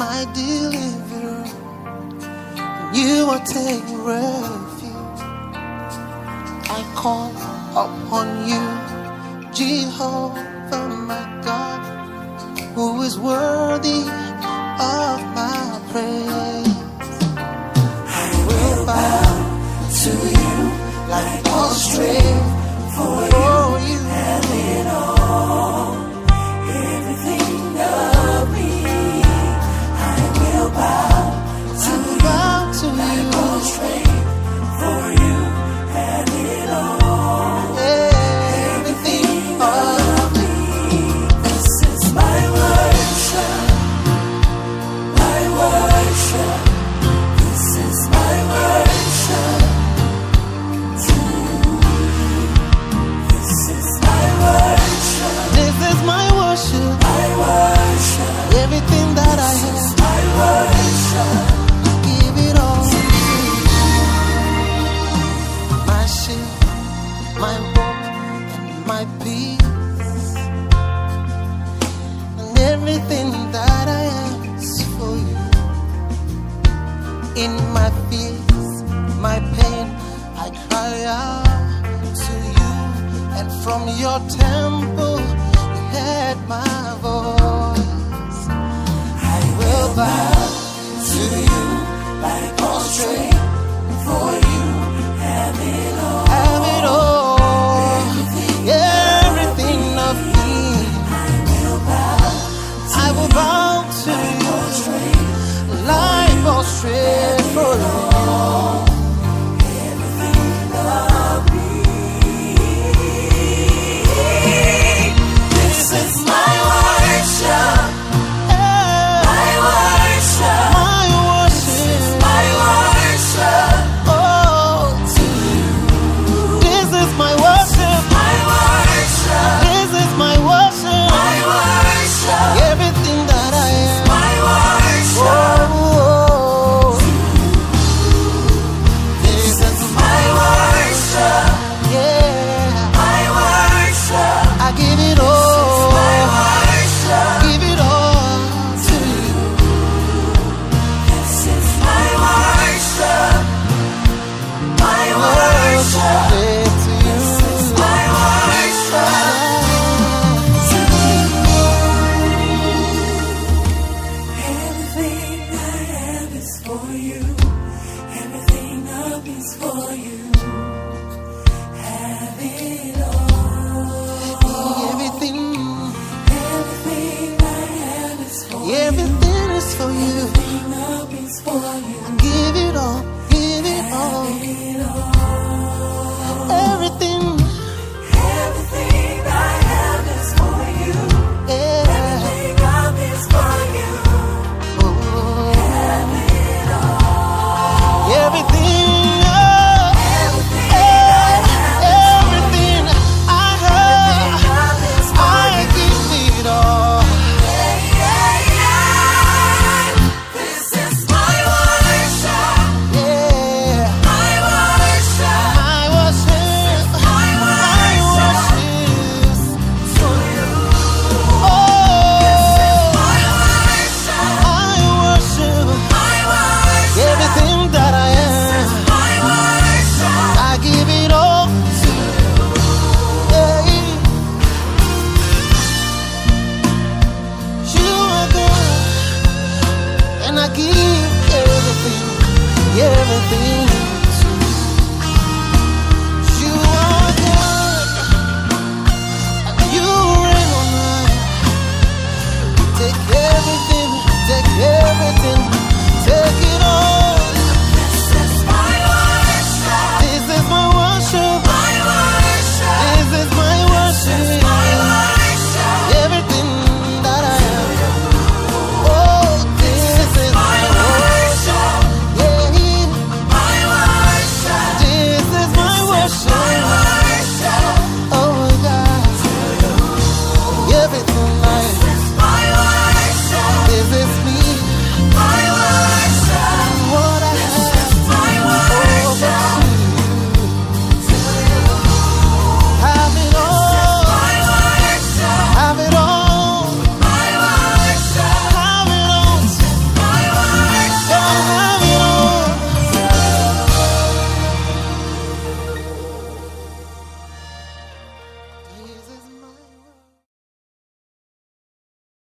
my deliverer. You will take refuge. I call upon you, Jehovah, my God, who is worthy of my praise. I will bow to you like prostrate for you. Have it all, everything of me. I will bow to you, prostrate for you. Have it all, everything of me. This is my worship, my worship. This is my worship to you. This is my worship. This is my worship. My worship. Everything that I have. This is my worship. Give it all to you. My shield, my hope, and my peace, and everything that I am is for you. In my fears, my pain, I cry out to you, and from your temple you heard my voice. I will bow to you like prostrate for you. Have it all, have it all, everything of me. I will bow to you like prostrate for you. Everything of me. This is my worship, my worship, my worship, my worship. Oh, to you. This is my worship, my worship. This is my worship, my worship. Everything that I am, my worship. Oh, this is my worship, yeah, my worship. I give it all, my worship. Give it all to you. This is my worship, my worship. To you. This is my worship to you. Everything I have is for you. Everything up is for you. Have it all. Everything I have is for you. Everything is for you. Everything up is for you. Give it all. Give it all.